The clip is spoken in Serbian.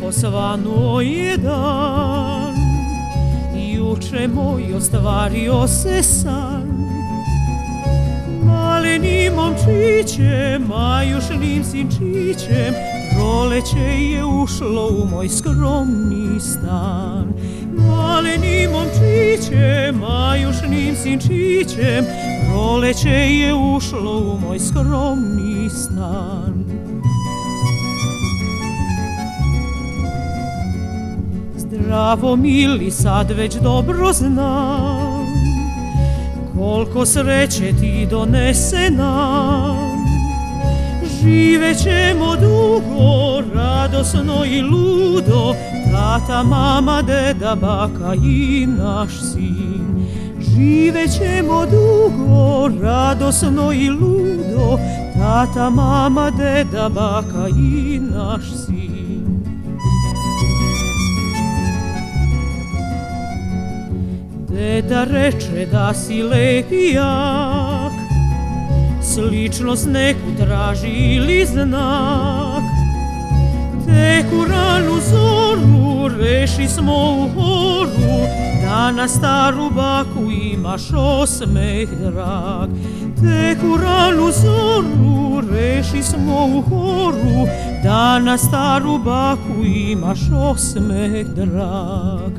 osvanuo je dan, juče moj ostvario se san. Malenim momčićem, majušnim sinčićem, proleće je ušlo u moj skromni stan. Malenim momčićem, majušnim sinčićem, proleće je ušlo u moj skromni stan. Zdravo mili, sad već dobro znam koliko sreće ti donese nam. Živećemo dugo, radosno i ludo, tata, mama, deda, baka i naš sin. Živećemo dugo, radosno i ludo, tata, mama, deda, baka i naš sin. Deda reče da si lepi jak, sličnost neku traži ili znak. Teku ranu zoru, reši smo u horu, da na staru baku imaš osmeh drag. Teku ranu zoru, reši smo u horu, da na staru baku imaš osmeh drag.